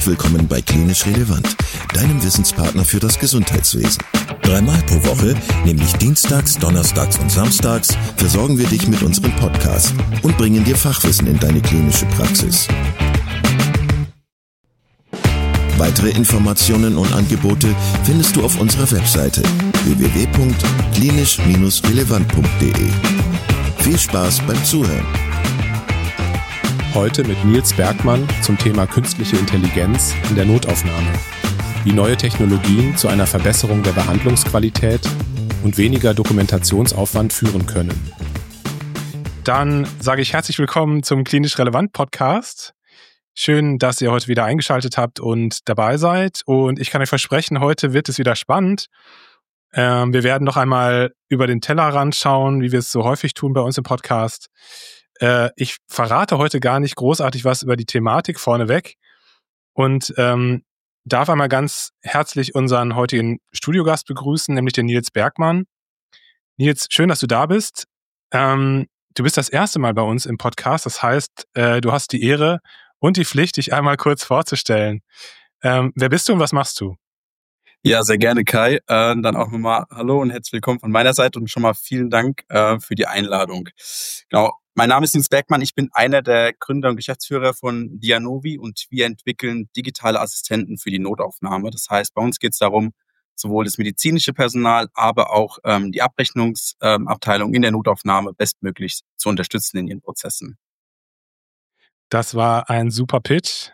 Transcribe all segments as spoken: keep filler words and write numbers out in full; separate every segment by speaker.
Speaker 1: und willkommen bei Klinisch Relevant, deinem Wissenspartner für das Gesundheitswesen. Dreimal pro Woche, nämlich dienstags, donnerstags und samstags, versorgen wir dich mit unserem Podcast und bringen dir Fachwissen in deine klinische Praxis. Weitere Informationen und Angebote findest du auf unserer Webseite w w w punkt klinisch relevant punkt d e. Viel Spaß beim Zuhören.
Speaker 2: Heute mit Nils Bergmann zum Thema künstliche Intelligenz in der Notaufnahme. Wie neue Technologien zu einer Verbesserung der Behandlungsqualität und weniger Dokumentationsaufwand führen können. Dann sage ich herzlich willkommen zum Klinisch Relevant Podcast. Schön, dass ihr heute wieder eingeschaltet habt und dabei seid. Und ich kann euch versprechen, heute wird es wieder spannend. Ähm, wir werden noch einmal über den Tellerrand schauen, wie wir es so häufig tun bei uns im Podcast. Äh, ich verrate heute gar nicht großartig was über die Thematik vorneweg und ähm, darf einmal ganz herzlich unseren heutigen Studiogast begrüßen, nämlich den Nils Bergmann. Nils, schön, dass du da bist. Ähm, du bist das erste Mal bei uns im Podcast. Das heißt, äh, du hast die Ehre und die Pflicht, dich einmal kurz vorzustellen. Ähm, wer bist du und was machst du?
Speaker 3: Ja, sehr gerne, Kai. Äh, dann auch nochmal Hallo und herzlich willkommen von meiner Seite und schon mal vielen Dank äh, für die Einladung. Genau, mein Name ist Nils Bergmann. Ich bin einer der Gründer und Geschäftsführer von Dianovi und wir entwickeln digitale Assistenten für die Notaufnahme. Das heißt, bei uns geht es darum, sowohl das medizinische Personal, aber auch ähm, die Abrechnungsabteilung ähm, in der Notaufnahme bestmöglich zu unterstützen in ihren Prozessen.
Speaker 2: Das war ein super Pitch.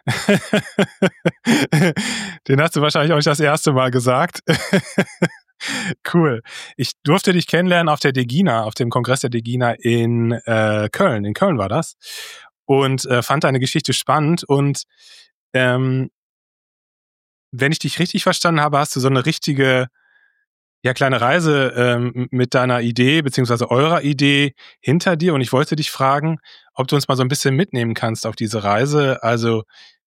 Speaker 2: Den hast du wahrscheinlich auch nicht das erste Mal gesagt. Cool. Ich durfte dich kennenlernen auf der DEGINA, auf dem Kongress der DEGINA in äh, Köln. In Köln war das. Und äh, fand deine Geschichte spannend. Und ähm, wenn ich dich richtig verstanden habe, hast du so eine richtige ja, kleine Reise ähm, mit deiner Idee beziehungsweise eurer Idee hinter dir. Und ich wollte dich fragen, ob du uns mal so ein bisschen mitnehmen kannst auf diese Reise. Also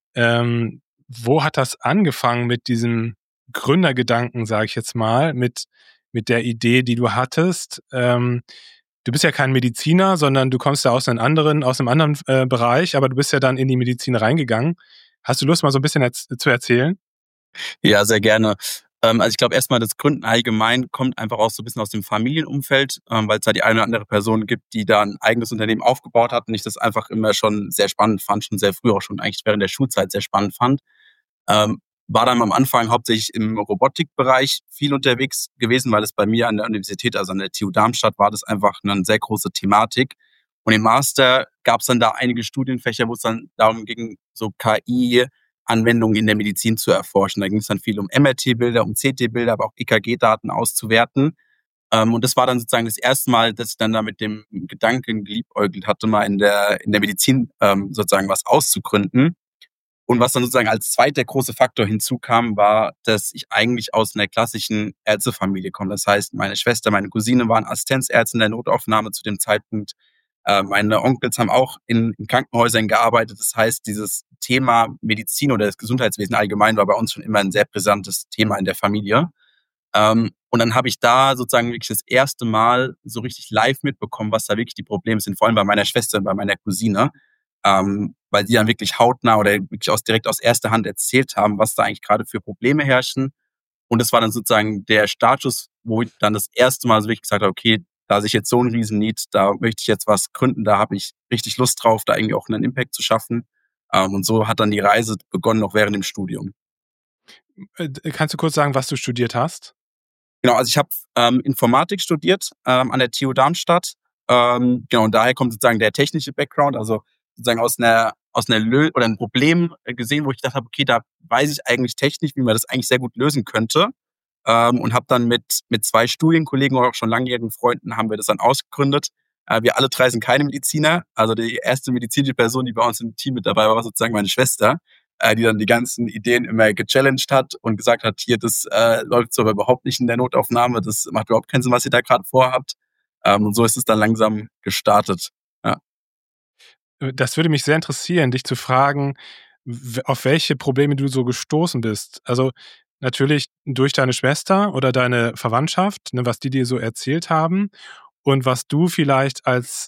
Speaker 2: ähm, wo hat das angefangen mit diesem Gründergedanken, sage ich jetzt mal, mit, mit der Idee, die du hattest? Ähm, du bist ja kein Mediziner, sondern du kommst ja aus einem anderen, aus einem anderen äh, Bereich, aber du bist ja dann in die Medizin reingegangen. Hast du Lust, mal so ein bisschen erz- zu erzählen?
Speaker 3: Ja, sehr gerne. Also ich glaube erstmal, das Gründen allgemein kommt einfach auch so ein bisschen aus dem Familienumfeld, weil es da die eine oder andere Person gibt, die da ein eigenes Unternehmen aufgebaut hat und ich das einfach immer schon sehr spannend fand, schon sehr früh auch schon eigentlich während der Schulzeit sehr spannend fand. Ähm, war dann am Anfang hauptsächlich im Robotikbereich viel unterwegs gewesen, weil es bei mir an der Universität, also an der T U Darmstadt, war das einfach eine sehr große Thematik. Und im Master gab es dann da einige Studienfächer, wo es dann darum ging, so K I Anwendungen in der Medizin zu erforschen. Da ging es dann viel um M R T-Bilder, um C T-Bilder, aber auch E K G-Daten auszuwerten. Ähm, und das war dann sozusagen das erste Mal, dass ich dann da mit dem Gedanken geliebäugelt hatte, mal in der, in der Medizin ähm, sozusagen was auszugründen. Und was dann sozusagen als zweiter große Faktor hinzukam, war, dass ich eigentlich aus einer klassischen Ärztefamilie komme. Das heißt, meine Schwester, meine Cousine waren Assistenzärzte in der Notaufnahme zu dem Zeitpunkt. Äh, meine Onkels haben auch in, in Krankenhäusern gearbeitet. Das heißt, dieses Thema Medizin oder das Gesundheitswesen allgemein war bei uns schon immer ein sehr brisantes Thema in der Familie. Ähm, und dann habe ich da sozusagen wirklich das erste Mal so richtig live mitbekommen, was da wirklich die Probleme sind, vor allem bei meiner Schwester und bei meiner Cousine, ähm, weil die dann wirklich hautnah oder wirklich aus, direkt aus erster Hand erzählt haben, was da eigentlich gerade für Probleme herrschen. Und das war dann sozusagen der Startschuss, wo ich dann das erste Mal so wirklich gesagt habe, okay, da sehe ich jetzt so ein Riesen-Need, da möchte ich jetzt was gründen, da habe ich richtig Lust drauf, da irgendwie auch einen Impact zu schaffen. Ähm, und so hat dann die Reise begonnen, noch während dem Studium.
Speaker 2: Kannst du kurz sagen, was du studiert hast?
Speaker 3: Genau, also ich habe ähm, Informatik studiert ähm, an der T U Darmstadt. Ähm, genau, und daher kommt sozusagen der technische Background, also sozusagen aus einer aus einer Lö- oder ein Problem gesehen, wo ich gedacht habe, okay, da weiß ich eigentlich technisch, wie man das eigentlich sehr gut lösen könnte. Ähm, und habe dann mit mit zwei Studienkollegen oder auch schon langjährigen Freunden haben wir das dann ausgegründet. Äh, wir alle drei sind keine Mediziner. Also die erste medizinische Person, die bei uns im Team mit dabei war, war sozusagen meine Schwester, äh, die dann die ganzen Ideen immer gechallenged hat und gesagt hat, hier, das äh, läuft so aber überhaupt nicht in der Notaufnahme, das macht überhaupt keinen Sinn, was ihr da gerade vorhabt. Ähm, und so ist es dann langsam gestartet. Ja.
Speaker 2: Das würde mich sehr interessieren, dich zu fragen, w- auf welche Probleme du so gestoßen bist. Also natürlich durch deine Schwester oder deine Verwandtschaft, ne, was die dir so erzählt haben und was du vielleicht als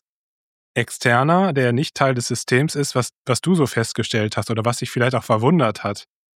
Speaker 2: Externer, der nicht Teil des Systems ist, was, was du so festgestellt hast oder was dich vielleicht auch verwundert hat.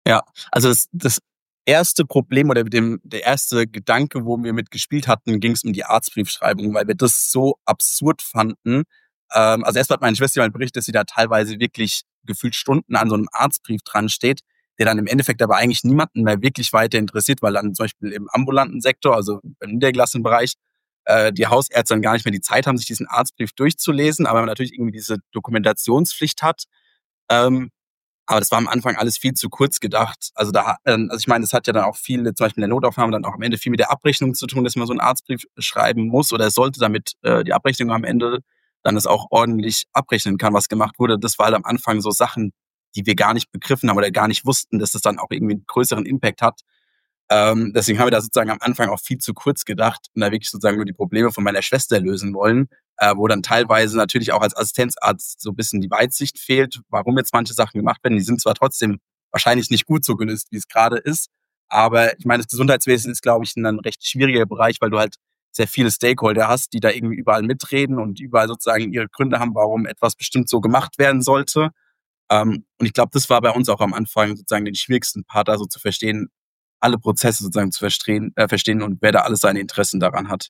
Speaker 3: Ja, also das, das erste Problem oder mit dem, der erste Gedanke, wo wir mit gespielt hatten, ging es um die Arztbriefschreibung, weil wir das so absurd fanden. Ähm, also erst hat meine Schwester mal berichtet, dass sie da teilweise wirklich gefühlt Stunden an so einem Arztbrief dran steht, der dann im Endeffekt aber eigentlich niemanden mehr wirklich weiter interessiert, weil dann zum Beispiel im ambulanten Sektor, also im niedergelassenen Bereich, äh, die Hausärzte dann gar nicht mehr die Zeit haben, sich diesen Arztbrief durchzulesen, aber man natürlich irgendwie diese Dokumentationspflicht hat. Ähm, aber das war am Anfang alles viel zu kurz gedacht. Also da, ähm, also ich meine, das hat ja dann auch viel, zum Beispiel in der Notaufnahme, dann auch am Ende viel mit der Abrechnung zu tun, dass man so einen Arztbrief schreiben muss oder es sollte, damit äh, die Abrechnung am Ende dann es auch ordentlich abrechnen kann, was gemacht wurde. Das war halt am Anfang so Sachen, die wir gar nicht begriffen haben oder gar nicht wussten, dass das dann auch irgendwie einen größeren Impact hat. Ähm, deswegen haben wir da sozusagen am Anfang auch viel zu kurz gedacht und da wirklich sozusagen nur die Probleme von meiner Schwester lösen wollen, äh, wo dann teilweise natürlich auch als Assistenzarzt so ein bisschen die Weitsicht fehlt, warum jetzt manche Sachen gemacht werden. Die sind zwar trotzdem wahrscheinlich nicht gut so gelöst, wie es gerade ist, aber ich meine, das Gesundheitswesen ist, glaube ich, ein recht schwieriger Bereich, weil du halt sehr viele Stakeholder hast, die da irgendwie überall mitreden und überall sozusagen ihre Gründe haben, warum etwas bestimmt so gemacht werden sollte. Ähm, und ich glaube, das war bei uns auch am Anfang sozusagen den schwierigsten Part, da so zu verstehen, alle Prozesse sozusagen zu verstehen, äh, verstehen und wer da alles seine Interessen daran hat.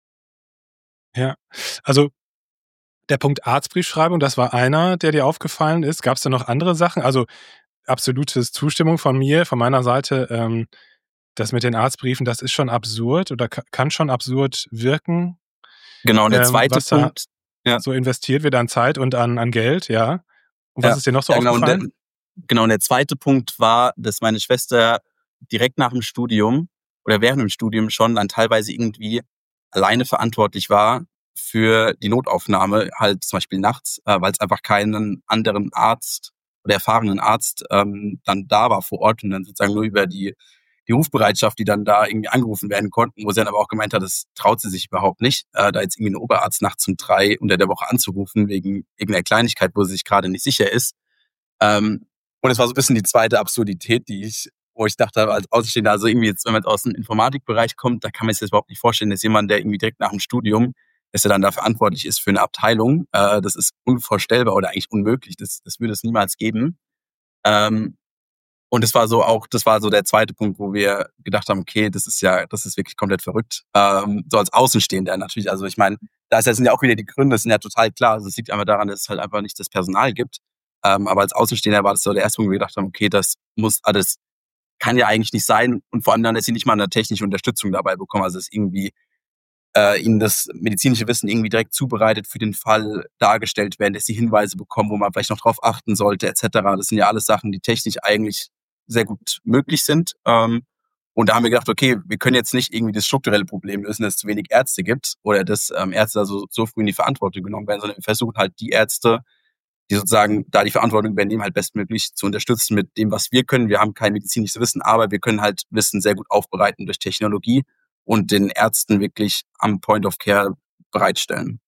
Speaker 2: Ja, also der Punkt Arztbriefschreibung, das war einer, der dir aufgefallen ist. Gab es da noch andere Sachen? Also absolutes Zustimmung von mir, von meiner Seite. Ähm, das mit den Arztbriefen, das ist schon absurd oder ka- kann schon absurd wirken,
Speaker 3: Genau, und der
Speaker 2: ähm,
Speaker 3: zweite
Speaker 2: was da
Speaker 3: Punkt, ja,
Speaker 2: so investiert wird an Zeit und an, an Geld, ja. Und was
Speaker 3: ja,
Speaker 2: ist dir noch so
Speaker 3: ja, genau, und der,
Speaker 2: aufgefallen?
Speaker 3: genau, und der zweite Punkt war, dass meine Schwester direkt nach dem Studium oder während dem Studium schon dann teilweise irgendwie alleine verantwortlich war für die Notaufnahme, halt zum Beispiel nachts, äh, weil es einfach keinen anderen Arzt oder erfahrenen Arzt ähm, dann da war vor Ort und dann sozusagen nur über die, die Rufbereitschaft, die dann da irgendwie angerufen werden konnten, wo sie dann aber auch gemeint hat, das traut sie sich überhaupt nicht, äh, da jetzt irgendwie einen Oberarzt nachts um drei unter der Woche anzurufen, wegen irgendeiner Kleinigkeit, wo sie sich gerade nicht sicher ist. Ähm, und es war so ein bisschen die zweite Absurdität, die ich, wo ich dachte, als Außenstehender, also irgendwie jetzt, wenn man jetzt aus dem Informatikbereich kommt, da kann man sich das überhaupt nicht vorstellen, dass jemand, der irgendwie direkt nach dem Studium, dass er dann da verantwortlich ist für eine Abteilung. Äh, das ist unvorstellbar oder eigentlich unmöglich. Das, das würde es niemals geben. Ähm, und das war so auch, das war so der zweite Punkt, wo wir gedacht haben, okay, das ist ja, das ist wirklich komplett verrückt. Ähm, so als Außenstehender natürlich. Also ich meine, da sind ja auch wieder die Gründe, das sind ja total klar. Also es liegt einfach daran, dass es halt einfach nicht das Personal gibt. Ähm, aber als Außenstehender war das so der erste Punkt, wo wir gedacht haben, okay, das muss alles, kann ja eigentlich nicht sein. Und vor allem dann, dass sie nicht mal eine technische Unterstützung dabei bekommen. Also dass irgendwie äh, ihnen das medizinische Wissen irgendwie direkt zubereitet für den Fall dargestellt werden, dass sie Hinweise bekommen, wo man vielleicht noch drauf achten sollte, et cetera. Das sind ja alles Sachen, die technisch eigentlich sehr gut möglich sind. Ähm, und da haben wir gedacht, okay, wir können jetzt nicht irgendwie das strukturelle Problem lösen, dass es zu wenig Ärzte gibt oder dass ähm, Ärzte also so früh in die Verantwortung genommen werden, sondern wir versuchen halt die Ärzte, die sozusagen da die Verantwortung übernehmen, halt bestmöglich zu unterstützen mit dem, was wir können. Wir haben kein medizinisches Wissen, aber wir können halt Wissen sehr gut aufbereiten durch Technologie und den Ärzten wirklich am Point of Care bereitstellen.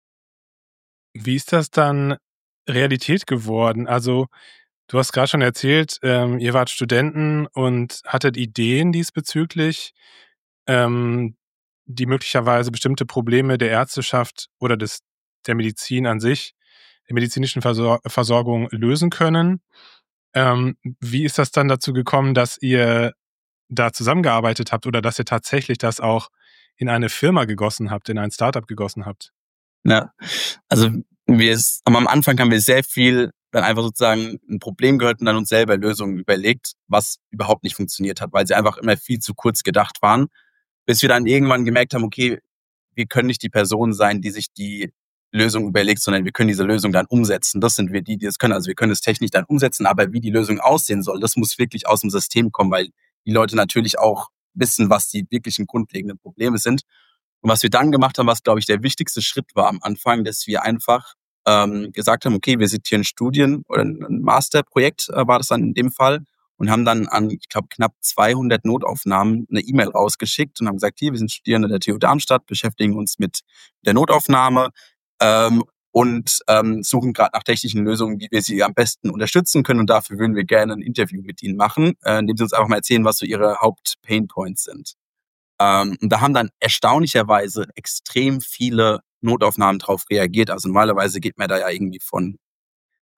Speaker 2: Wie ist das dann Realität geworden? Also, du hast gerade schon erzählt, ähm, ihr wart Studenten und hattet Ideen diesbezüglich, ähm, die möglicherweise bestimmte Probleme der Ärzteschaft oder des der Medizin an sich, der medizinischen Versor Versorgung lösen können. Ähm, wie ist das dann dazu gekommen, dass ihr da zusammengearbeitet habt oder dass ihr tatsächlich das auch in eine Firma gegossen habt, in ein Startup gegossen habt?
Speaker 3: Ja, also wir es, am Anfang haben wir sehr viel dann einfach sozusagen ein Problem gehört und dann uns selber Lösungen überlegt, was überhaupt nicht funktioniert hat, weil sie einfach immer viel zu kurz gedacht waren, bis wir dann irgendwann gemerkt haben, okay, wir können nicht die Person sein, die sich die Lösung überlegt, sondern wir können diese Lösung dann umsetzen. Das sind wir, die, die es können. Also wir können es technisch dann umsetzen, aber wie die Lösung aussehen soll, das muss wirklich aus dem System kommen, weil die Leute natürlich auch wissen, was die wirklichen grundlegenden Probleme sind. Und was wir dann gemacht haben, was, glaube ich, der wichtigste Schritt war am Anfang, dass wir einfach ähm, gesagt haben, okay, wir zitieren Studien oder ein Masterprojekt äh, war das dann in dem Fall und haben dann an, ich glaube, knapp zweihundert Notaufnahmen eine E-Mail rausgeschickt und haben gesagt, hier, wir sind Studierende der T U Darmstadt, beschäftigen uns mit der Notaufnahme ähm, und ähm, suchen gerade nach technischen Lösungen, wie wir sie am besten unterstützen können. Und dafür würden wir gerne ein Interview mit ihnen machen, äh, indem sie uns einfach mal erzählen, was so ihre Haupt-Pain-Points sind. Ähm, und da haben dann erstaunlicherweise extrem viele Notaufnahmen drauf reagiert. Also normalerweise geht man da ja irgendwie von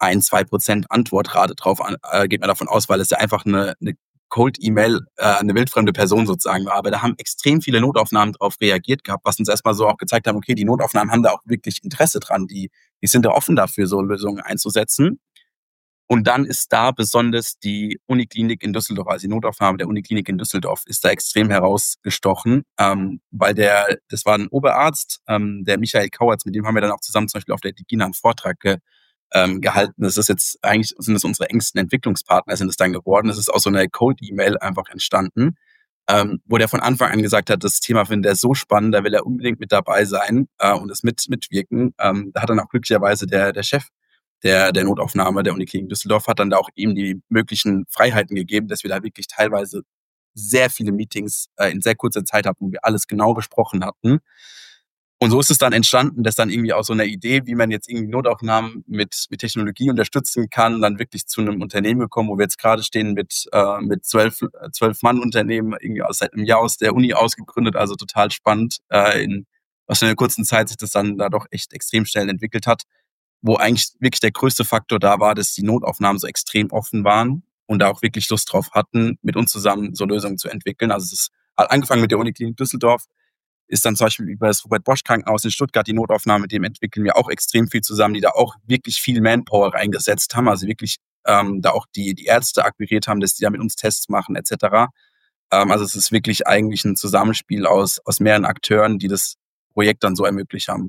Speaker 3: ein, zwei Prozent Antwortrate drauf an, äh, geht man davon aus, weil es ja einfach eine, eine Cold-E-Mail, äh, eine wildfremde Person sozusagen war. Aber da haben extrem viele Notaufnahmen drauf reagiert gehabt, was uns erstmal so auch gezeigt haben, okay, die Notaufnahmen haben da auch wirklich Interesse dran, die, die sind da offen dafür, so Lösungen einzusetzen. Und dann ist da besonders die Uniklinik in Düsseldorf, also die Notaufnahme der Uniklinik in Düsseldorf, ist da extrem herausgestochen, ähm, weil der, das war ein Oberarzt, ähm, der Michael Kauertz, mit dem haben wir dann auch zusammen zum Beispiel auf der Digina einen Vortrag ge, ähm, gehalten. Das ist jetzt, eigentlich sind das unsere engsten Entwicklungspartner, sind es dann geworden. Das ist aus so einer Cold-E-Mail einfach entstanden, ähm, wo der von Anfang an gesagt hat, das Thema findet er so spannend, da will er unbedingt mit dabei sein äh, und es mit mitwirken. Ähm, da hat dann auch glücklicherweise der, der Chef der, der Notaufnahme der Uniklinik Düsseldorf hat dann da auch ihm die möglichen Freiheiten gegeben, dass wir da wirklich teilweise sehr viele Meetings äh, in sehr kurzer Zeit hatten, wo wir alles genau besprochen hatten. Und so ist es dann entstanden, dass dann irgendwie aus so einer Idee, wie man jetzt irgendwie Notaufnahmen mit, mit Technologie unterstützen kann, dann wirklich zu einem Unternehmen gekommen, wo wir jetzt gerade stehen mit, äh, mit zwölf, zwölf Mann Unternehmen, irgendwie aus, seit einem Jahr aus der Uni ausgegründet, also total spannend, äh, in was für einer kurzen Zeit sich das dann da doch echt extrem schnell entwickelt hat, wo eigentlich wirklich der größte Faktor da war, dass die Notaufnahmen so extrem offen waren und da auch wirklich Lust drauf hatten, mit uns zusammen so Lösungen zu entwickeln. Also es ist hat angefangen mit der Uniklinik Düsseldorf, ist dann zum Beispiel über das Robert-Bosch-Krankenhaus in Stuttgart die Notaufnahme, mit dem entwickeln wir auch extrem viel zusammen, die da auch wirklich viel Manpower reingesetzt haben, also wirklich ähm, da auch die, die Ärzte akquiriert haben, dass die da mit uns Tests machen et cetera. Ähm, also es ist wirklich eigentlich ein Zusammenspiel aus, aus mehreren Akteuren, die das Projekt dann so ermöglicht haben.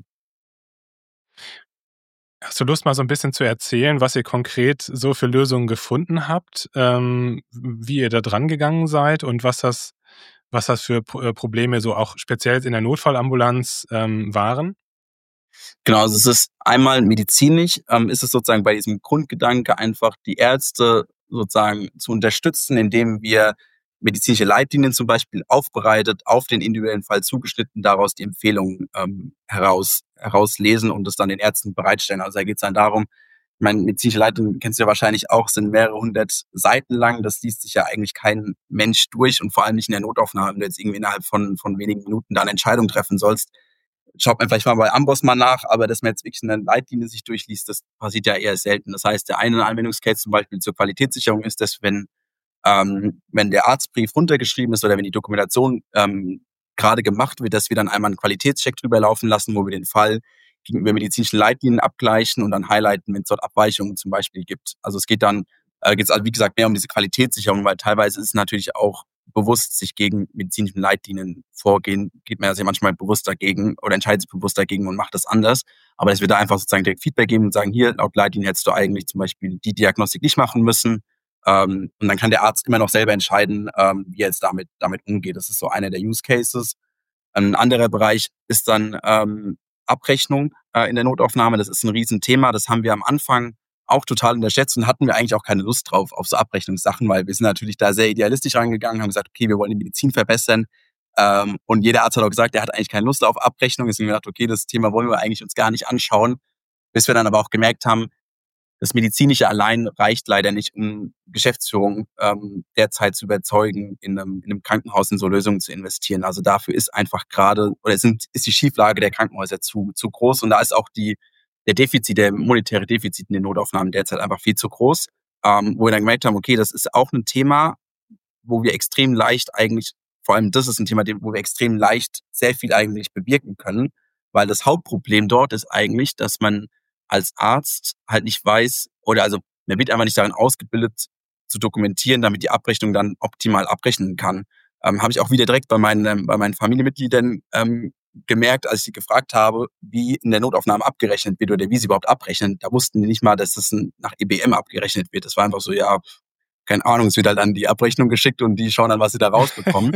Speaker 2: Hast du Lust, mal so ein bisschen zu erzählen, was ihr konkret so für Lösungen gefunden habt, ähm, wie ihr da dran gegangen seid und was das, was das für Pro- äh, Probleme so auch speziell in der Notfallambulanz ähm, waren?
Speaker 3: Genau, also es ist einmal medizinisch, ähm, ist es sozusagen bei diesem Grundgedanke einfach die Ärzte sozusagen zu unterstützen, indem wir medizinische Leitlinien zum Beispiel aufbereitet, auf den individuellen Fall zugeschnitten, daraus die Empfehlungen ähm, heraus, herauslesen und es dann den Ärzten bereitstellen. Also da geht es dann darum, ich meine, medizinische Leitlinien kennst du ja wahrscheinlich auch, sind mehrere hundert Seiten lang. Das liest sich ja eigentlich kein Mensch durch und vor allem nicht in der Notaufnahme, wenn du jetzt irgendwie innerhalb von, von wenigen Minuten da eine Entscheidung treffen sollst. Schaut man vielleicht mal bei Amboss mal nach, aber dass man jetzt wirklich eine Leitlinie sich durchliest, das passiert ja eher selten. Das heißt, der eine Anwendungscase zum Beispiel zur Qualitätssicherung ist, dass wenn, ähm, wenn der Arztbrief runtergeschrieben ist oder wenn die Dokumentation ähm, gerade gemacht wird, dass wir dann einmal einen Qualitätscheck drüber laufen lassen, wo wir den Fall gegenüber medizinischen Leitlinien abgleichen und dann highlighten, wenn es dort Abweichungen zum Beispiel gibt. Also es geht dann, äh, geht es also wie gesagt mehr um diese Qualitätssicherung, weil teilweise ist es natürlich auch bewusst sich gegen medizinische Leitlinien vorgehen, geht man ja sehr manchmal bewusst dagegen oder entscheidet sich bewusst dagegen und macht das anders. Aber dass wir da einfach sozusagen direkt Feedback geben und sagen, hier, laut Leitlinien hättest du eigentlich zum Beispiel die Diagnostik nicht machen müssen. Ähm, und dann kann der Arzt immer noch selber entscheiden, ähm, wie er jetzt damit, damit umgeht. Das ist so einer der Use Cases. Ein anderer Bereich ist dann ähm, Abrechnung äh, in der Notaufnahme. Das ist ein Riesenthema. Das haben wir am Anfang auch total unterschätzt und hatten wir eigentlich auch keine Lust drauf, auf so Abrechnungssachen, weil wir sind natürlich da sehr idealistisch rangegangen, haben gesagt, okay, wir wollen die Medizin verbessern. Ähm, und jeder Arzt hat auch gesagt, der hat eigentlich keine Lust auf Abrechnung. Deswegen haben wir gedacht, okay, das Thema wollen wir eigentlich uns gar nicht anschauen. Bis wir dann aber auch gemerkt haben, das Medizinische allein reicht leider nicht, um Geschäftsführung ähm, derzeit zu überzeugen, in einem, in einem Krankenhaus in so Lösungen zu investieren. Also dafür ist einfach gerade, oder sind, ist die Schieflage der Krankenhäuser zu, zu groß und da ist auch die, der Defizit, der monetäre Defizit in den Notaufnahmen derzeit einfach viel zu groß, ähm, wo wir dann gemerkt haben, okay, das ist auch ein Thema, wo wir extrem leicht eigentlich, vor allem das ist ein Thema, wo wir extrem leicht sehr viel eigentlich bewirken können, weil das Hauptproblem dort ist eigentlich, dass man als Arzt halt nicht weiß, oder also man wird einfach nicht darin ausgebildet, zu dokumentieren, damit die Abrechnung dann optimal abrechnen kann. Ähm, habe ich auch wieder direkt bei meinen, bei meinen Familienmitgliedern ähm, gemerkt, als ich sie gefragt habe, wie in der Notaufnahme abgerechnet wird oder wie sie überhaupt abrechnen. Da wussten die nicht mal, dass das nach E B M abgerechnet wird. Das war einfach so, ja, keine Ahnung, es wird halt an die Abrechnung geschickt und die schauen dann, was sie da rausbekommen.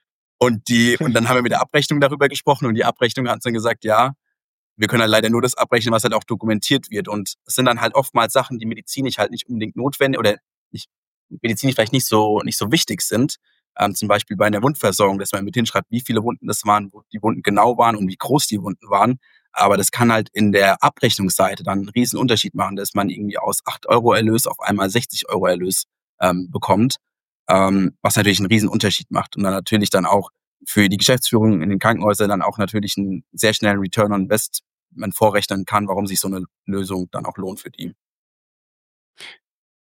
Speaker 3: und die und dann haben wir mit der Abrechnung darüber gesprochen und die Abrechnung hat dann gesagt, ja, wir können halt leider nur das abrechnen, was halt auch dokumentiert wird. Und es sind dann halt oftmals Sachen, die medizinisch halt nicht unbedingt notwendig oder nicht, medizinisch vielleicht nicht so, nicht so wichtig sind. Ähm, zum Beispiel bei einer Wundversorgung, dass man mit hinschreibt, wie viele Wunden das waren, wo die Wunden genau waren und wie groß die Wunden waren. Aber das kann halt in der Abrechnungsseite dann einen riesen Unterschied machen, dass man irgendwie aus acht Euro Erlös auf einmal sechzig Euro Erlös ähm, bekommt, ähm, was natürlich einen riesen Unterschied macht. Und dann natürlich dann auch für die Geschäftsführung in den Krankenhäusern dann auch natürlich einen sehr schnellen Return on Invest man vorrechnen kann, warum sich so eine Lösung dann auch lohnt für die.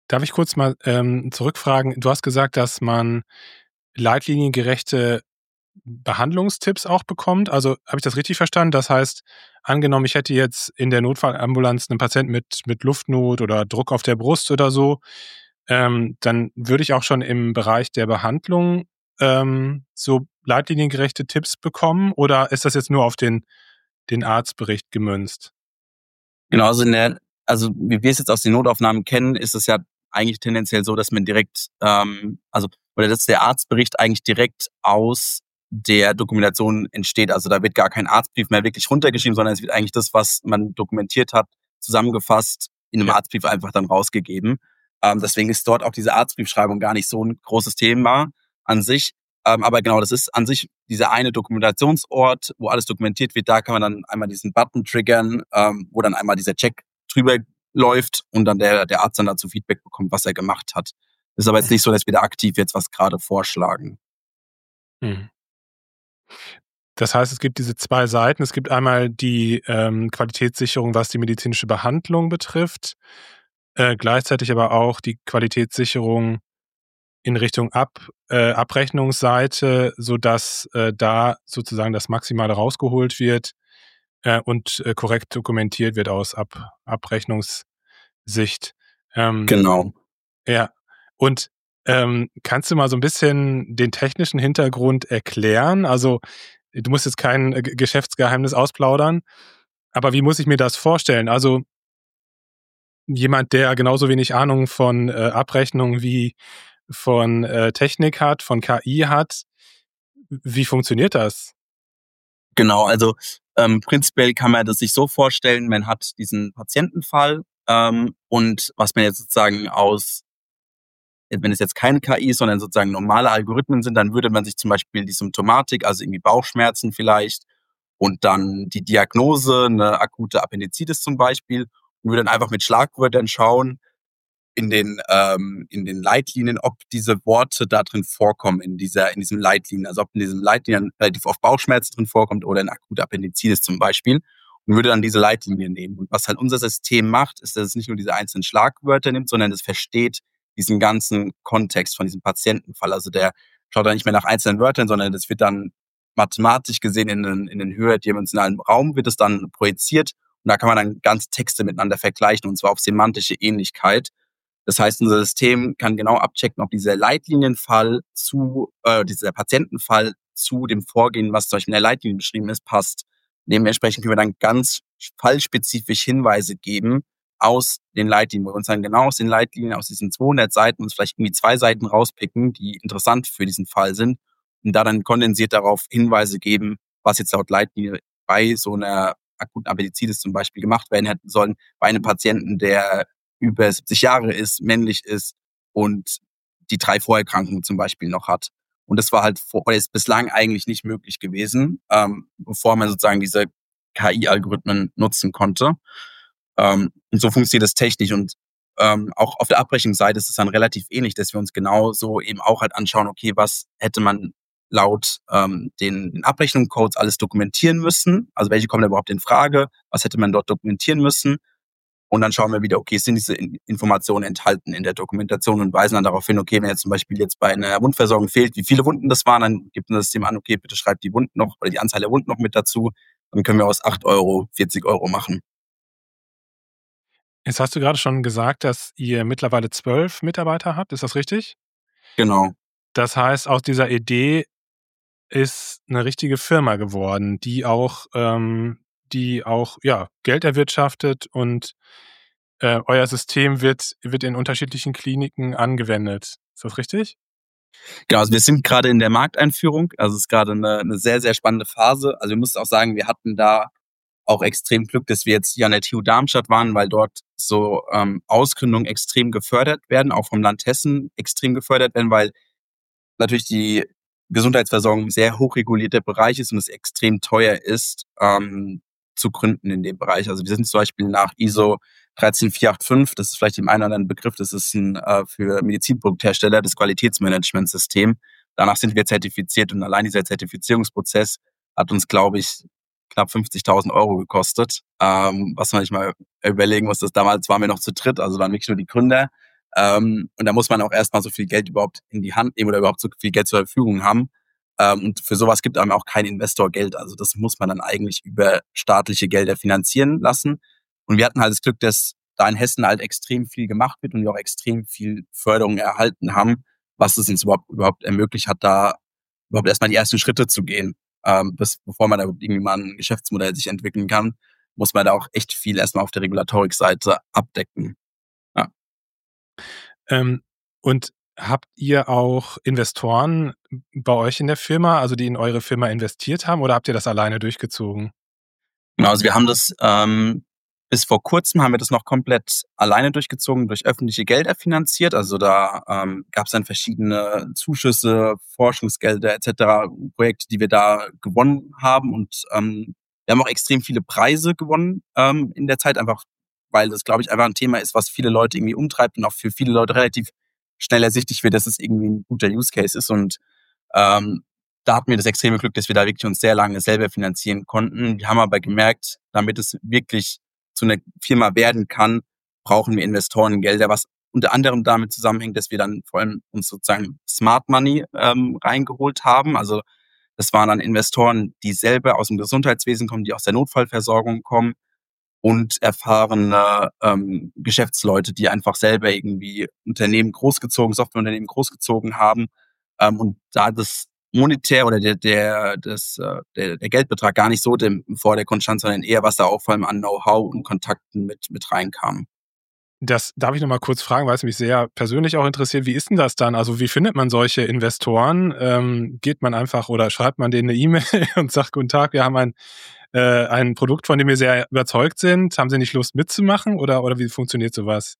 Speaker 2: Darf ich kurz mal ähm, zurückfragen? Du hast gesagt, dass man leitliniengerechte Behandlungstipps auch bekommt. Also habe ich das richtig verstanden? Das heißt, angenommen, ich hätte jetzt in der Notfallambulanz einen Patienten mit, mit Luftnot oder Druck auf der Brust oder so, ähm, dann würde ich auch schon im Bereich der Behandlung ähm, so leitliniengerechte Tipps bekommen, oder ist das jetzt nur auf den, den Arztbericht gemünzt?
Speaker 3: Genau, also in der, also wie wir es jetzt aus den Notaufnahmen kennen, ist es ja eigentlich tendenziell so, dass man direkt, ähm, also oder dass der Arztbericht eigentlich direkt aus der Dokumentation entsteht. Also da wird gar kein Arztbrief mehr wirklich runtergeschrieben, sondern es wird eigentlich das, was man dokumentiert hat, zusammengefasst in einem
Speaker 2: Ja.
Speaker 3: Arztbrief einfach dann rausgegeben. Ähm, deswegen ist dort auch diese Arztbriefschreibung gar nicht so ein großes Thema an sich. Ähm, aber genau, das ist an sich dieser eine Dokumentationsort, wo alles dokumentiert wird. Da kann man dann einmal diesen Button triggern, ähm, wo dann einmal dieser Check drüber läuft und dann der, der Arzt dann dazu Feedback bekommt, was er gemacht hat. Ist aber jetzt nicht so, dass wir da aktiv jetzt was gerade vorschlagen.
Speaker 2: Hm. Das heißt, es gibt diese zwei Seiten. Es gibt einmal die ähm, Qualitätssicherung, was die medizinische Behandlung betrifft, äh, gleichzeitig aber auch die Qualitätssicherung in Richtung Ab, äh, Abrechnungsseite, sodass äh, da sozusagen das Maximale rausgeholt wird äh, und äh, korrekt dokumentiert wird aus Ab Abrechnungssicht. Ähm,
Speaker 3: Genau.
Speaker 2: ja, und ähm, kannst du mal so ein bisschen den technischen Hintergrund erklären? Also, du musst jetzt kein äh, G- Geschäftsgeheimnis ausplaudern, aber wie muss ich mir das vorstellen? Also, jemand, der genauso wenig Ahnung von äh, Abrechnung wie von äh, Technik hat, von K I hat, wie funktioniert das?
Speaker 3: Genau, also ähm, prinzipiell kann man das sich so vorstellen, man hat diesen Patientenfall ähm, und was man jetzt sozusagen aus, wenn es jetzt keine K I ist, sondern sozusagen normale Algorithmen sind, dann würde man sich zum Beispiel die Symptomatik, also irgendwie Bauchschmerzen vielleicht und dann die Diagnose, eine akute Appendizitis zum Beispiel, und würde dann einfach mit Schlagwörtern schauen, in den ähm, in den Leitlinien, ob diese Worte da drin vorkommen in dieser in diesem Leitlinien, also ob in diesen Leitlinien relativ oft Bauchschmerzen drin vorkommt oder eine akute Appendizitis zum Beispiel, und würde dann diese Leitlinien nehmen. Und was halt unser System macht, ist, dass es nicht nur diese einzelnen Schlagwörter nimmt, sondern es versteht diesen ganzen Kontext von diesem Patientenfall. Also der schaut dann nicht mehr nach einzelnen Wörtern, sondern das wird dann mathematisch gesehen in den, in den höherdimensionalen Raum wird es dann projiziert, und da kann man dann ganze Texte miteinander vergleichen, und zwar auf semantische Ähnlichkeit. Das heißt, unser System kann genau abchecken, ob dieser Leitlinienfall zu, äh, dieser Patientenfall zu dem Vorgehen, was zum Beispiel in der Leitlinie beschrieben ist, passt. Dementsprechend können wir dann ganz fallspezifisch Hinweise geben aus den Leitlinien, wo wir uns dann genau aus den Leitlinien, aus diesen zweihundert Seiten, uns vielleicht irgendwie zwei Seiten rauspicken, die interessant für diesen Fall sind, und da dann kondensiert darauf Hinweise geben, was jetzt laut Leitlinie bei so einer akuten Appendizitiis zum Beispiel gemacht werden hätten sollen, bei einem Patienten, der über siebzig Jahre ist, männlich ist und die drei Vorerkrankungen zum Beispiel noch hat. Und das war halt vor, oder ist bislang eigentlich nicht möglich gewesen, ähm, bevor man sozusagen diese K I-Algorithmen nutzen konnte. Ähm, und so funktioniert das technisch. Und ähm, auch auf der Abrechnungsseite ist es dann relativ ähnlich, dass wir uns genau so eben auch halt anschauen, okay, was hätte man laut ähm, den, den Abrechnungscodes alles dokumentieren müssen? Also welche kommen da überhaupt in Frage? Was hätte man dort dokumentieren müssen? Und dann schauen wir wieder, okay, sind diese Informationen enthalten in der Dokumentation, und weisen dann darauf hin, okay, wenn jetzt zum Beispiel jetzt bei einer Wundversorgung fehlt, wie viele Wunden das waren, dann gibt das System an, okay, bitte schreibt die Wunden noch oder die Anzahl der Wunden noch mit dazu. Dann können wir aus acht Euro vierzig Euro machen.
Speaker 2: Jetzt hast du gerade schon gesagt, dass ihr mittlerweile zwölf Mitarbeiter habt. Ist das richtig?
Speaker 3: Genau.
Speaker 2: Das heißt, aus dieser Idee ist eine richtige Firma geworden, die auch, ähm, die auch ja, Geld erwirtschaftet, und äh, euer System wird, wird in unterschiedlichen Kliniken angewendet. Ist das richtig?
Speaker 3: Genau, also wir sind gerade in der Markteinführung. Also es ist gerade eine, eine sehr, sehr spannende Phase. Also wir müssen auch sagen, wir hatten da auch extrem Glück, dass wir jetzt hier an der T U Darmstadt waren, weil dort so ähm, Ausgründungen extrem gefördert werden, auch vom Land Hessen extrem gefördert werden, weil natürlich die Gesundheitsversorgung ein sehr hochregulierter Bereich ist und es extrem teuer ist, ähm, zu gründen in dem Bereich. Also wir sind zum Beispiel nach I S O dreizehn vier acht fünf, das ist vielleicht dem einen oder anderen Begriff, das ist ein äh, für Medizinprodukthersteller das Qualitätsmanagementsystem. Danach sind wir zertifiziert, und allein dieser Zertifizierungsprozess hat uns, glaube ich, knapp fünfzigtausend Euro gekostet. Ähm, was man sich mal überlegen muss, dass damals waren wir noch zu dritt, also waren wirklich nur die Gründer. Ähm, und da muss man auch erstmal so viel Geld überhaupt in die Hand nehmen oder überhaupt so viel Geld zur Verfügung haben. Ähm, und für sowas gibt einem auch kein Investor Geld. Also das muss man dann eigentlich über staatliche Gelder finanzieren lassen. Und wir hatten halt das Glück, dass da in Hessen halt extrem viel gemacht wird und wir auch extrem viel Förderung erhalten haben, was es uns überhaupt, überhaupt ermöglicht hat, da überhaupt erstmal die ersten Schritte zu gehen. Ähm, bis, bevor man da irgendwie mal ein Geschäftsmodell sich entwickeln kann, muss man da auch echt viel erstmal auf der Regulatorik-Seite abdecken. Ja.
Speaker 2: Ähm, und habt ihr auch Investoren bei euch in der Firma, also die in eure Firma investiert haben, oder habt ihr das alleine durchgezogen?
Speaker 3: Genau, also wir haben das ähm, bis vor kurzem haben wir das noch komplett alleine durchgezogen, durch öffentliche Gelder finanziert. Also da ähm, gab es dann verschiedene Zuschüsse, Forschungsgelder et cetera, Projekte, die wir da gewonnen haben. Und ähm, wir haben auch extrem viele Preise gewonnen ähm, in der Zeit, einfach weil das, glaube ich, einfach ein Thema ist, was viele Leute irgendwie umtreibt und auch für viele Leute relativ schnell ersichtlich wird, dass es irgendwie ein guter Use Case ist. Und ähm, da hatten wir das extreme Glück, dass wir da wirklich uns sehr lange selber finanzieren konnten. Wir haben aber gemerkt, damit es wirklich zu einer Firma werden kann, brauchen wir Investorengelder, was unter anderem damit zusammenhängt, dass wir dann vor allem uns sozusagen Smart Money ähm, reingeholt haben. Also das waren dann Investoren, die selber aus dem Gesundheitswesen kommen, die aus der Notfallversorgung kommen und erfahrene ähm, Geschäftsleute, die einfach selber irgendwie Unternehmen großgezogen, Softwareunternehmen großgezogen haben. Ähm, und da das monetär oder der der das äh, der, der Geldbetrag gar nicht so dem im Vordergrund stand, sondern eher was da auch vor allem an Know-how und Kontakten mit mit reinkam.
Speaker 2: Das darf ich noch mal kurz fragen, weil es mich sehr persönlich auch interessiert. Wie ist denn das dann? Also wie findet man solche Investoren? Ähm, geht man einfach oder schreibt man denen eine E-Mail und sagt, guten Tag, wir haben ein, äh, ein Produkt, von dem wir sehr überzeugt sind. Haben Sie nicht Lust mitzumachen oder, oder wie funktioniert sowas?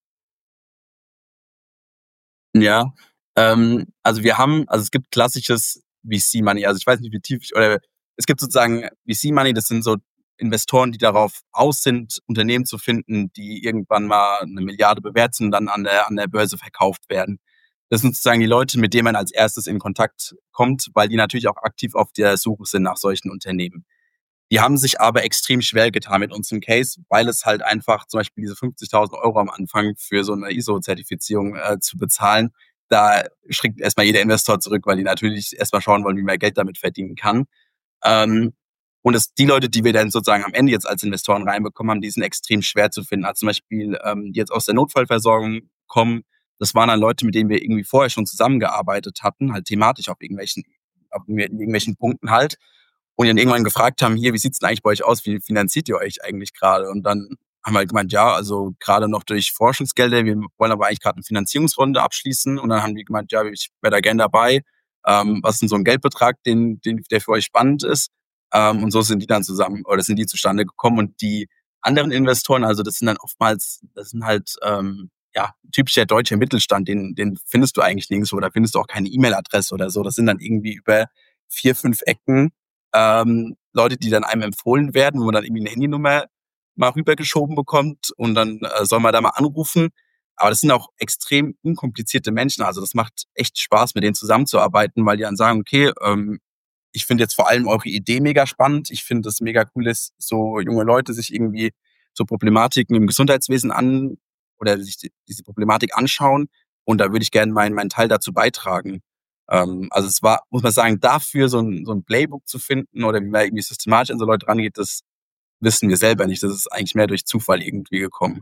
Speaker 3: Ja, ähm, also wir haben, also es gibt klassisches V C-Money. Also ich weiß nicht, wie tief ich, oder es gibt sozusagen V C-Money, das sind so Investoren, die darauf aus sind, Unternehmen zu finden, die irgendwann mal eine Milliarde bewährt sind und dann an der, an der Börse verkauft werden. Das sind sozusagen die Leute, mit denen man als erstes in Kontakt kommt, weil die natürlich auch aktiv auf der Suche sind nach solchen Unternehmen. Die haben sich aber extrem schwer getan mit unserem Case, weil es halt einfach zum Beispiel diese fünfzigtausend Euro am Anfang für so eine I S O-Zertifizierung äh, zu bezahlen, da schreckt erstmal jeder Investor zurück, weil die natürlich erstmal schauen wollen, wie man Geld damit verdienen kann. Ähm, und das, die Leute, die wir dann sozusagen am Ende jetzt als Investoren reinbekommen haben, die sind extrem schwer zu finden. Also zum Beispiel, ähm, die jetzt aus der Notfallversorgung kommen, das waren dann Leute, mit denen wir irgendwie vorher schon zusammengearbeitet hatten, halt thematisch auf irgendwelchen, auf irgendwelchen Punkten halt. Und die dann irgendwann gefragt haben, hier, wie sieht's denn eigentlich bei euch aus? Wie finanziert ihr euch eigentlich gerade? Und dann haben wir halt gemeint, ja, also gerade noch durch Forschungsgelder, wir wollen aber eigentlich gerade eine Finanzierungsrunde abschließen. Und dann haben die gemeint, ja, ich wäre da gerne dabei. Ähm, was ist denn so ein Geldbetrag, den, den, der für euch spannend ist? Ähm, und so sind die dann zusammen, oder sind die zustande gekommen. Und die anderen Investoren, also das sind dann oftmals, das sind halt ähm, ja typischer deutscher Mittelstand, den, den findest du eigentlich nirgendwo, da findest du auch keine E-Mail-Adresse oder so. Das sind dann irgendwie über vier, fünf Ecken ähm, Leute, die dann einem empfohlen werden, wo man dann irgendwie eine Handynummer mal rübergeschoben bekommt und dann äh, soll man da mal anrufen. Aber das sind auch extrem unkomplizierte Menschen. Also das macht echt Spaß, mit denen zusammenzuarbeiten, weil die dann sagen, okay, ähm, ich finde jetzt vor allem eure Idee mega spannend. Ich finde es mega cool, dass so junge Leute sich irgendwie so Problematiken im Gesundheitswesen an oder sich die, diese Problematik anschauen. Und da würde ich gerne meinen meinen Teil dazu beitragen. Ähm, also es war, muss man sagen, dafür so ein, so ein Playbook zu finden oder wie man irgendwie systematisch an so Leute rangeht, das wissen wir selber nicht. Das ist eigentlich mehr durch Zufall irgendwie gekommen.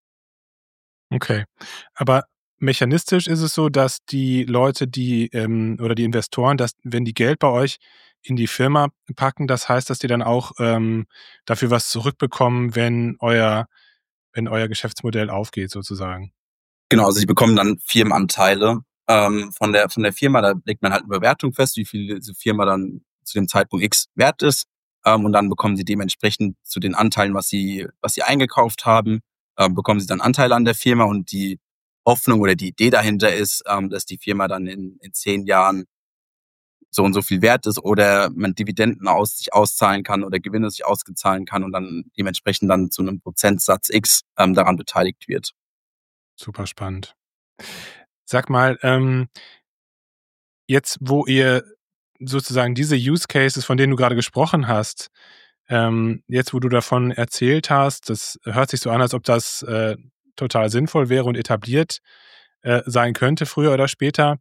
Speaker 2: Okay. Aber mechanistisch ist es so, dass die Leute, die ähm, oder die Investoren, dass wenn die Geld bei euch in die Firma packen, das heißt, dass die dann auch ähm, dafür was zurückbekommen, wenn euer, wenn euer Geschäftsmodell aufgeht, sozusagen.
Speaker 3: Genau, also sie bekommen dann Firmenanteile ähm, von der von der Firma. Da legt man halt eine Bewertung fest, wie viel diese Firma dann zu dem Zeitpunkt X wert ist. Ähm, und dann bekommen sie dementsprechend zu den Anteilen, was sie was sie eingekauft haben, ähm, bekommen sie dann Anteile an der Firma. Und die Hoffnung oder die Idee dahinter ist, ähm, dass die Firma dann in, in zehn Jahren so und so viel wert ist oder man Dividenden aus sich auszahlen kann oder Gewinne sich ausgezahlen kann und dann dementsprechend dann zu einem Prozentsatz X ähm, daran beteiligt wird.
Speaker 2: Super spannend. Sag mal, ähm, jetzt, wo ihr sozusagen diese Use Cases, von denen du gerade gesprochen hast, ähm, jetzt, wo du davon erzählt hast, das hört sich so an, als ob das äh, total sinnvoll wäre und etabliert. äh, sein könnte, früher oder später.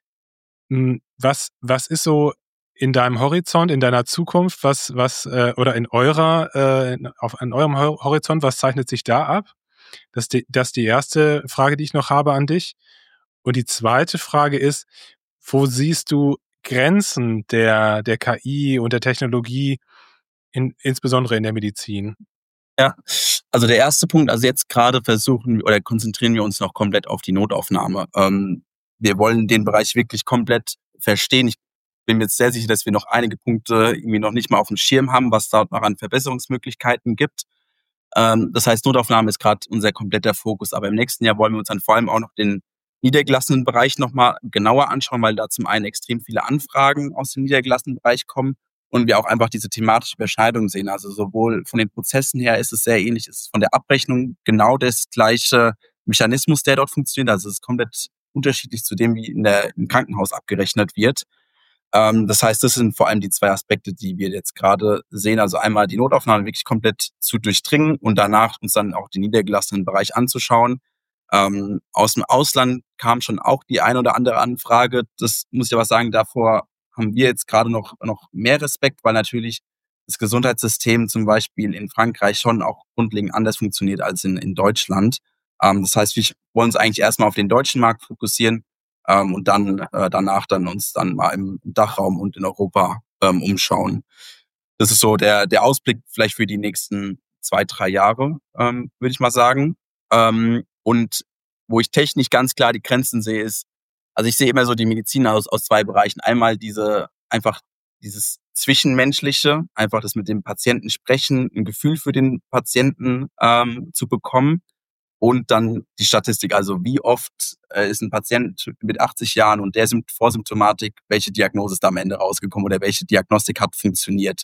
Speaker 2: Was, was ist so in deinem Horizont, in deiner Zukunft, was, was, äh, oder in eurer, äh, auf, an eurem Horizont, was zeichnet sich da ab? Das ist die, das ist die erste Frage, die ich noch habe an dich. Und die zweite Frage ist, wo siehst du Grenzen der, der K I und der Technologie, in, insbesondere in der Medizin?
Speaker 3: Ja, also der erste Punkt, also jetzt gerade versuchen oder konzentrieren wir uns noch komplett auf die Notaufnahme. Ähm, wir wollen den Bereich wirklich komplett verstehen. Ich bin mir jetzt sehr sicher, dass wir noch einige Punkte irgendwie noch nicht mal auf dem Schirm haben, was dort noch an Verbesserungsmöglichkeiten gibt. Ähm, das heißt, Notaufnahme ist gerade unser kompletter Fokus. Aber im nächsten Jahr wollen wir uns dann vor allem auch noch den niedergelassenen Bereich nochmal genauer anschauen, weil da zum einen extrem viele Anfragen aus dem niedergelassenen Bereich kommen und wir auch einfach diese thematische Überschneidung sehen. Also sowohl von den Prozessen her ist es sehr ähnlich, ist es von der Abrechnung genau das gleiche Mechanismus, der dort funktioniert. Also es ist komplett unterschiedlich zu dem, wie in der, im Krankenhaus abgerechnet wird. Ähm, das heißt, das sind vor allem die zwei Aspekte, die wir jetzt gerade sehen. Also einmal die Notaufnahme wirklich komplett zu durchdringen und danach uns dann auch den niedergelassenen Bereich anzuschauen. Ähm, aus dem Ausland kam schon auch die ein oder andere Anfrage. Das muss ich aber sagen, davor haben wir jetzt gerade noch, noch mehr Respekt, weil natürlich das Gesundheitssystem zum Beispiel in Frankreich schon auch grundlegend anders funktioniert als in, in Deutschland. Ähm, das heißt, wir wollen uns eigentlich erstmal auf den deutschen Markt fokussieren ähm, und dann äh, danach dann uns dann mal im Dachraum und in Europa ähm, umschauen. Das ist so der, der Ausblick vielleicht für die nächsten zwei, drei Jahre, ähm, würde ich mal sagen. Ähm, und wo ich technisch ganz klar die Grenzen sehe, ist, also ich sehe immer so die Medizin aus, aus zwei Bereichen. Einmal diese, einfach dieses Zwischenmenschliche, einfach das mit dem Patienten sprechen, ein Gefühl für den Patienten ähm, zu bekommen. Und dann die Statistik, also wie oft äh, ist ein Patient mit achtzig Jahren und der Vorsymptomatik, welche Diagnose ist da am Ende rausgekommen oder welche Diagnostik hat funktioniert.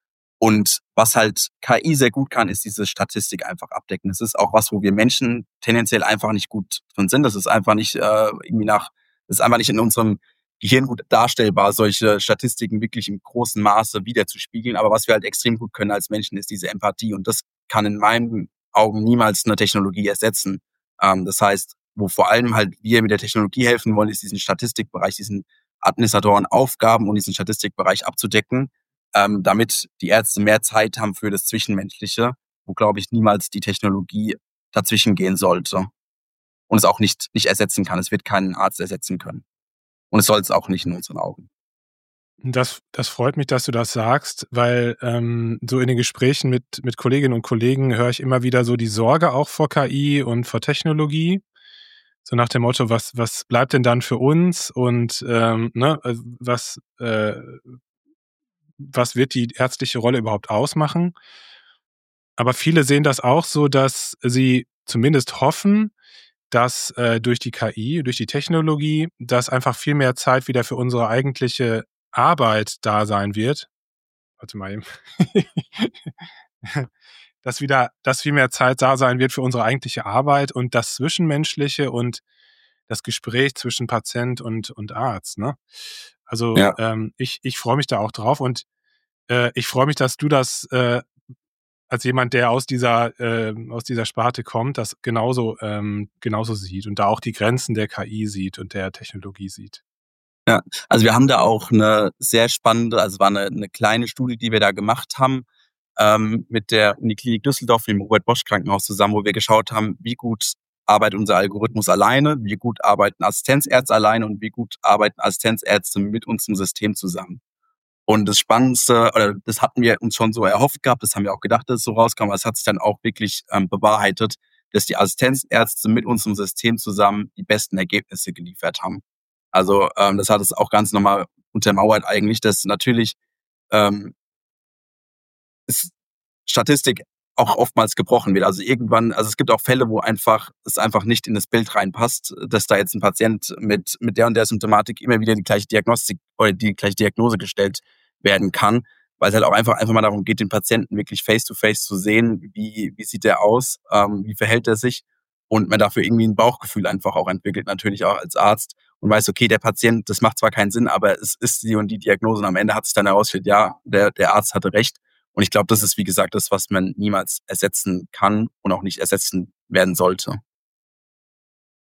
Speaker 3: Und was halt K I sehr gut kann, ist diese Statistik einfach abdecken. Das ist auch was, wo wir Menschen tendenziell einfach nicht gut drin sind. Das ist einfach nicht äh, irgendwie nach, das ist einfach nicht in unserem Gehirn gut darstellbar, solche Statistiken wirklich im großen Maße wiederzuspiegeln. Aber was wir halt extrem gut können als Menschen, ist diese Empathie. Und das kann in meinen Augen niemals eine Technologie ersetzen. Ähm, das heißt, wo vor allem halt wir mit der Technologie helfen wollen, ist diesen Statistikbereich, diesen Administratoren Aufgaben und diesen Statistikbereich abzudecken, ähm, damit die Ärzte mehr Zeit haben für das Zwischenmenschliche, wo, glaube ich, niemals die Technologie dazwischen gehen sollte. Und es auch nicht, nicht ersetzen kann. Es wird keinen Arzt ersetzen können. Und es soll es auch nicht in unseren Augen.
Speaker 2: Das, das freut mich, dass du das sagst, weil ähm, so in den Gesprächen mit, mit Kolleginnen und Kollegen höre ich immer wieder so die Sorge auch vor K I und vor Technologie. So nach dem Motto, was, was bleibt denn dann für uns und ähm, ne, was, äh, was wird die ärztliche Rolle überhaupt ausmachen? Aber viele sehen das auch so, dass sie zumindest hoffen, dass äh, durch die K I, durch die Technologie, dass einfach viel mehr Zeit wieder für unsere eigentliche Arbeit da sein wird. Warte mal eben. dass wieder, dass viel mehr Zeit da sein wird für unsere eigentliche Arbeit und das Zwischenmenschliche und das Gespräch zwischen Patient und, und Arzt. Ne? Also
Speaker 3: Ja.
Speaker 2: ähm, ich, ich freue mich da auch drauf und äh, ich freue mich, dass du das äh, als jemand, der aus dieser, äh, aus dieser Sparte kommt, das genauso, ähm, genauso sieht und da auch die Grenzen der K I sieht und der Technologie sieht.
Speaker 3: Ja, also wir haben da auch eine sehr spannende, also war eine, eine kleine Studie, die wir da gemacht haben, ähm, mit der Uniklinik Düsseldorf, dem Robert-Bosch-Krankenhaus zusammen, wo wir geschaut haben, wie gut arbeitet unser Algorithmus alleine, wie gut arbeiten Assistenzärzte alleine und wie gut arbeiten Assistenzärzte mit uns im System zusammen. Und das Spannendste, oder das hatten wir uns schon so erhofft gehabt, das haben wir auch gedacht, dass es so rauskam, aber es hat sich dann auch wirklich ähm, bewahrheitet, dass die Assistenzärzte mit uns im System zusammen die besten Ergebnisse geliefert haben. Also ähm, das hat es auch ganz nochmal untermauert eigentlich, dass natürlich ähm, ist Statistik auch oftmals gebrochen wird. Also irgendwann, also es gibt auch Fälle, wo einfach es einfach nicht in das Bild reinpasst, dass da jetzt ein Patient mit mit der und der Symptomatik immer wieder die gleiche Diagnostik oder die gleiche Diagnose gestellt werden kann, weil es halt auch einfach einfach mal darum geht, den Patienten wirklich face to face zu sehen, wie wie sieht der aus, ähm, wie verhält er sich und man dafür irgendwie ein Bauchgefühl einfach auch entwickelt, natürlich auch als Arzt und weiß, okay, der Patient, das macht zwar keinen Sinn, aber es ist die und die Diagnose und am Ende hat sich dann herausgestellt, ja, der der Arzt hatte recht. Und ich glaube, das ist, wie gesagt, das, was man niemals ersetzen kann und auch nicht ersetzen werden sollte.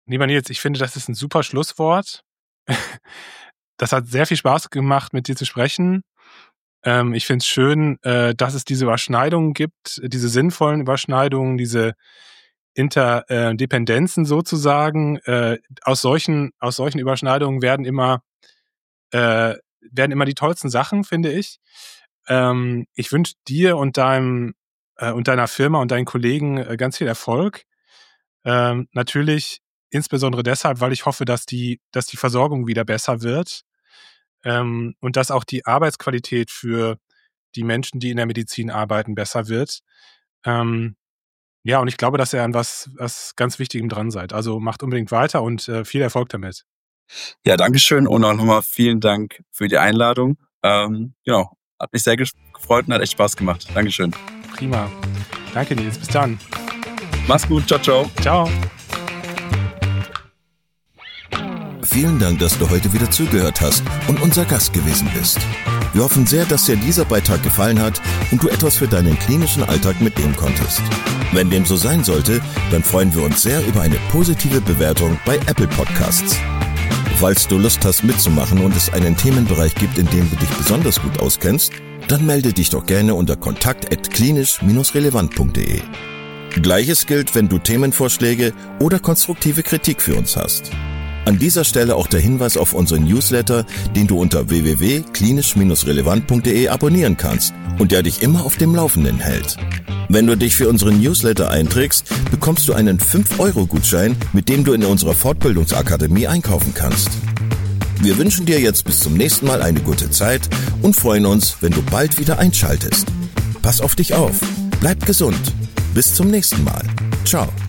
Speaker 2: Lieber Nils, ich finde, das ist ein super Schlusswort. Das hat sehr viel Spaß gemacht, mit dir zu sprechen. Ähm, ich finde es schön, äh, dass es diese Überschneidungen gibt, diese sinnvollen Überschneidungen, diese Interdependenzen sozusagen. Äh, aus solchen, aus solchen Überschneidungen werden immer, äh, werden immer die tollsten Sachen, finde ich. Ähm, ich wünsche dir und deinem äh, und deiner Firma und deinen Kollegen äh, ganz viel Erfolg. Ähm, natürlich insbesondere deshalb, weil ich hoffe, dass die, dass die Versorgung wieder besser wird ähm, und dass auch die Arbeitsqualität für die Menschen, die in der Medizin arbeiten, besser wird. Ähm, ja, und ich glaube, dass ihr an was, was ganz Wichtigem dran seid. Also macht unbedingt weiter und äh, viel Erfolg damit.
Speaker 3: Ja, Dankeschön und auch nochmal vielen Dank für die Einladung. Ähm, genau, hat mich sehr gefreut und hat echt Spaß gemacht. Dankeschön.
Speaker 2: Prima. Danke, Nils. Bis dann.
Speaker 3: Mach's gut. Ciao, ciao.
Speaker 2: Ciao.
Speaker 1: Vielen Dank, dass du heute wieder zugehört hast und unser Gast gewesen bist. Wir hoffen sehr, dass dir dieser Beitrag gefallen hat und du etwas für deinen klinischen Alltag mitnehmen konntest. Wenn dem so sein sollte, dann freuen wir uns sehr über eine positive Bewertung bei Apple Podcasts. Falls du Lust hast mitzumachen und es einen Themenbereich gibt, in dem du dich besonders gut auskennst, dann melde dich doch gerne unter kontakt at klinisch relevant punkt de. Gleiches gilt, wenn du Themenvorschläge oder konstruktive Kritik für uns hast. An dieser Stelle auch der Hinweis auf unseren Newsletter, den du unter w w w punkt klinisch relevant punkt de abonnieren kannst und der dich immer auf dem Laufenden hält. Wenn du dich für unseren Newsletter einträgst, bekommst du einen fünf Euro Gutschein, mit dem du in unserer Fortbildungsakademie einkaufen kannst. Wir wünschen dir jetzt bis zum nächsten Mal eine gute Zeit und freuen uns, wenn du bald wieder einschaltest. Pass auf dich auf, bleib gesund. Bis zum nächsten Mal. Ciao.